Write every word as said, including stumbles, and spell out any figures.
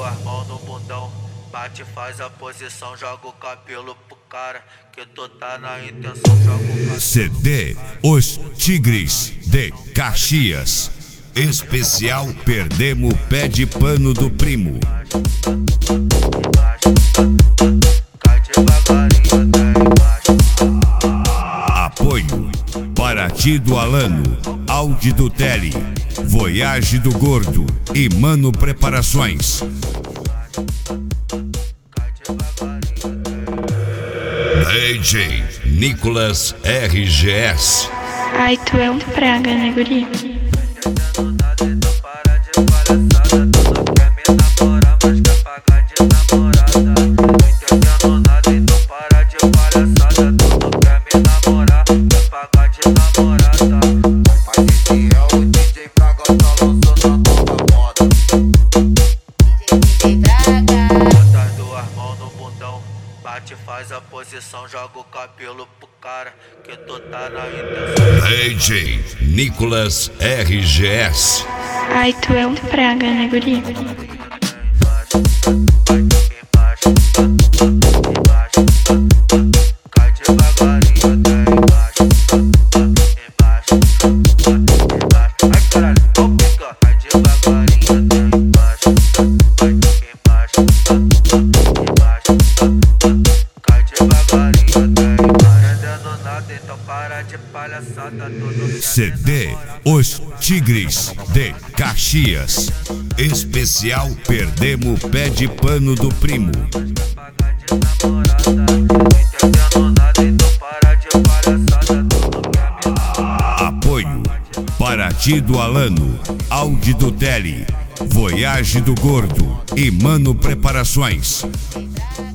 duas mãos no bundão, bate, faz a posição, joga o cabelo pro cara, que tu tá na intenção, joga o cabelo. C D Os Tigres de Caxias. Especial Perdemos o Pé de Pano do Primo. Apoio Paraty do Alano, Audi do Tele, Voyage do Gordo e Mano Preparações. D J Nicolas R G S. Ai, tu é um praga, né, guri? Bate, faz a posição, joga o cabelo pro cara, que tu tá na intenção. D J Nicolas R G S. Ai, tu é um praga, né, guri? Cai devagarinho até embaixo, embaixo, embaixo. Ai caralho, vou picar. Cai devagarinho até embaixo, vai embaixo, embaixo. Cai devagarinho até embaixo. Entendendo nada, então para de palhaçada, tudo. C D Os Tigres de Caxias. Especial Perdemos o Pé de Pano do Primo. Apoio Paraty do Alano, Audi do Tele, Voyage do Gordo e Mano Preparações.